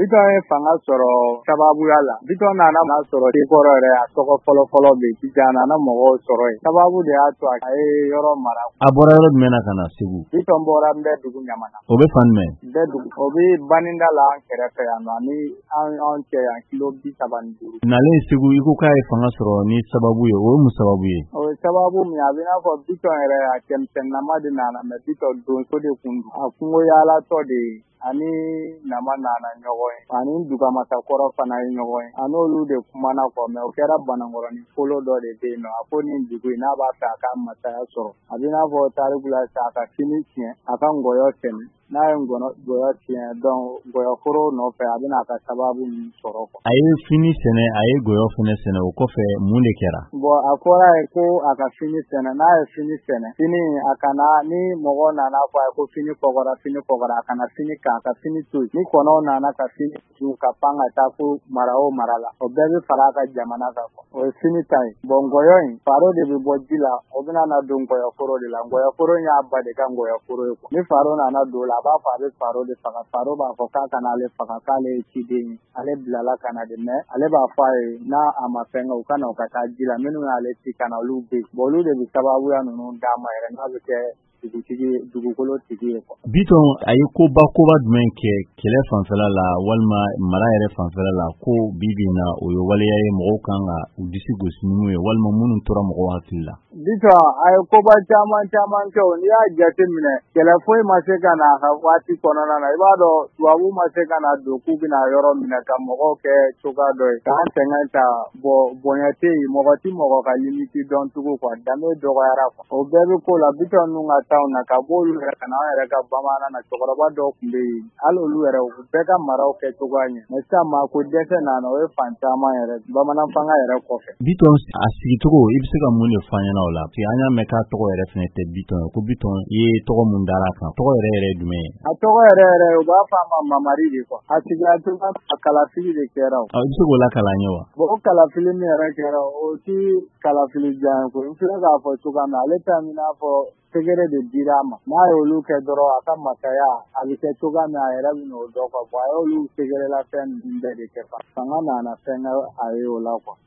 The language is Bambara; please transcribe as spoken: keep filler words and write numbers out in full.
Bitɔn ye fanga sɔrɔ sababuya la. Bitɔn nana n'a sɔrɔ Sekɔrɔ yɛrɛ a tɔgɔ fɔlɔ-fɔlɔ bɛ yen. Sisan a nana mɔgɔw sɔrɔ yen. Sababu de y'a to a ye yɔrɔ mara. A bɔra yɔrɔ jumɛn na ka na Segu? Bitɔn bɔra Mbɛdugu Ɲamana. O bɛ fan jumɛn? Mbɛdugu. O bɛ Baninda la an kɛrɛfɛ yan nɔ ani an cɛ yan kilo bi saba ni duuru. Nalen Segu i ko k'a ye fanga sɔrɔ ni sababu ye, o ye mun sababu ye? O ye sababu min ye a bɛ n'a fɔ Bitɔn yɛrɛ a cɛmisɛnnama de nana mais Bitɔn donso de tun don. A kungo yaalatɔ de ye. Ani Nama nana ɲɔgɔn ye ani Dugamasakɔrɔ fana ye ɲɔgɔn ye a n'olu de kumana kɔ mais o kɛra Banankɔrɔni folo dɔ de bɛ yen nɔ a ko nin dugu in n'a b'a fɛ a ka masaya sɔrɔ a bɛ n'a fɔ tariku la sisan a ka fini tiɲɛ a ka ngɔyɔ sɛnɛ n'a ye ngɔyɔ tiɲɛ donc ngɔyɔforo nɔfɛ a bɛna a ka sababu min sɔrɔ quoi. A ye fini sɛnɛ a ye ngɔyɔ fana sɛnɛ o kɔfɛ mun de kɛra? Bon a fɔra ye ko a ka fini sɛnɛ n'a ye fini sɛnɛ fini a kana ni mɔgɔ nana fɔ a ye ko fini kɔgɔra fini kɔgɔra a kana fini kan a ka fini to yen ni kɔnɔw nana ka fini dun ka pan ka taa fo mara o mara la o bɛɛ bɛ fara a ka jamana kan o ye fini ta ye bon ngɔyɔ in faro de bɛ bɔ ji la o bɛna na don ngɔyɔforo de la ngɔyɔforo in y'a ba de ka ngɔyɔforo ye ni faro nana don o la a b'a fɔ a bɛ faro de faga faro b'a fɔ k'a kana ale faga k'ale ye ciden ye ale bilala ka na de mais ale b'a fɔ a ye n'a a ma fɛn kɛ u ka na u ka taa ji la minnu y'ale ci ka na olu bɛ yen bon olu de bɛ sababuya ninnu d'a ma yɛrɛ n'a bɛ kɛ dugutigi dugukolo tigi ye quoi. Bitɔn a ye koba koba jumɛn kɛ kɛlɛ fanfɛla la walima mara yɛrɛ fanfɛla la ko bi bi in na o ye waleya ye mɔgɔw kan ka u disi gosi n'u ye walima minnu tora mɔgɔw hakili la? Bitɔn a ye koba caman caman kɛ o n'i y'a jate minɛ kɛlɛ foyi ma se ka na a ka waati kɔnɔna na i b'a dɔn tubabu ma se ka na don k'u bɛna yɔrɔ minɛ ka mɔgɔw kɛ cogoya dɔ ye k'an sɛgɛn ta bɔn bonya tɛ yen mɔgɔ ti mɔgɔ ka limite dɔn tugun quoi danbe dɔgɔyara quoi o bɛɛ bɛ ko la Bitɔn ninnu ka taw na ka bɔ olu yɛrɛ ka na an yɛrɛ ka bamanan na cɛkɔrɔba dɔw tun bɛ yen hali olu yɛrɛ u bɛɛ ka maraw kɛ cogoya ɲɛ mais sisan maako dɛsɛ nana o ye fan caman yɛrɛ bamanan fanga yɛrɛ kɔfɛ. Bitɔn a sigicogo i bɛ se ka mun de fɔ an ɲɛna o la parce que an y'a mɛn k'a tɔgɔ yɛrɛ fɛnɛ tɛ Bitɔn ye ko Bitɔn i ye tɔgɔ mun dara a kan tɔgɔ yɛrɛ yɛrɛ ye jumɛn ye? A tɔgɔ yɛrɛ yɛrɛ u b'a fɔ a ma Mamari de quoi a sigila tuma a kalafili de kɛra o. I bɛ se k'o lakala an ye wa? Bon o kalafili min yɛrɛ kɛra o ti kalafili jan ye koyi n filɛ k'a fɔ cogoya min na ale ta min n'a fɔ segere de dira a ma n'a ye olu kɛ dɔrɔn a ka masaya a bɛ kɛ cogoya min a yɛrɛ bɛ n'o dɔn quoi bon a y'olu segerela fɛn ninnu bɛɛ de kɛ fanga nana fɛn kɛ a ye o la quoi.